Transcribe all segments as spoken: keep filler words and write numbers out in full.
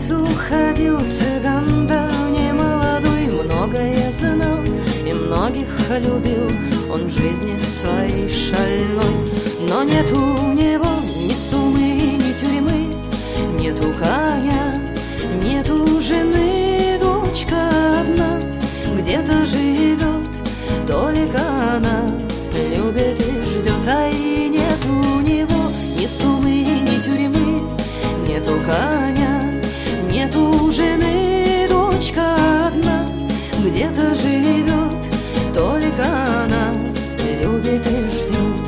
лесу ходил цыган, да не молодой, многое знал и многих любил он в жизни своей шальной. Но нет у него ни сумы, ни тюрьмы, нету коня, нету жены, дочка одна где-то живет, только она любит и ждет. А и нет у него ни сумы, ни тюрьмы, нету коня, нету жены, дочка одна где-то живет, только она любит и ждет.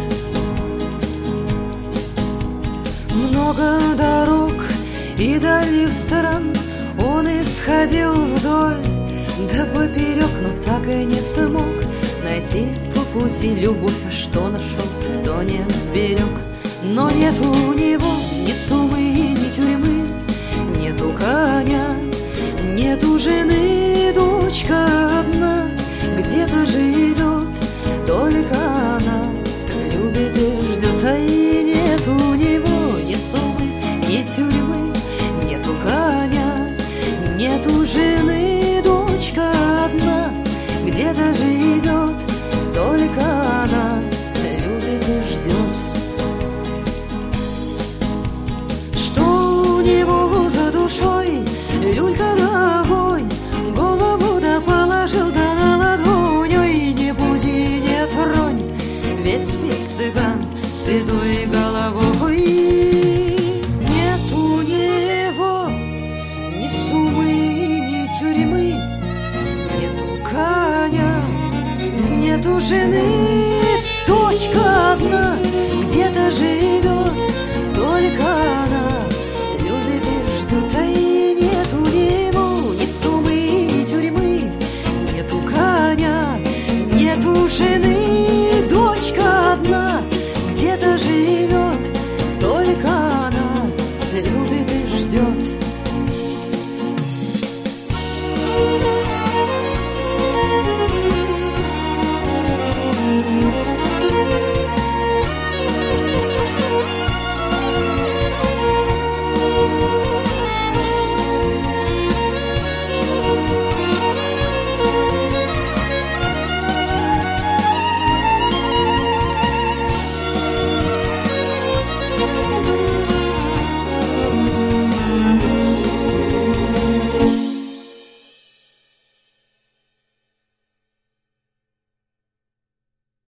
Много дорог и дальних стран он исходил вдоль да поперек, но так и не смог найти по пути любовь, а что нашел, то не сберег. Но нет у него ни сумы, ни тюрьмы, нету коня, нету жены, дочка одна где-то живет, только она любит и ждет. А и нет у него ни сумы, ни тюрьмы, нету коня, нету жены, дочка одна где-то живет, только она любит и ждет. Что у него за душой, люлька да огонь, голову да положил да на ладонь. Ой, не буди, не тронь, ведь спит цыган седой головой. Нет у него ни сумы, ни тюрьмы, нету коня, нету жены,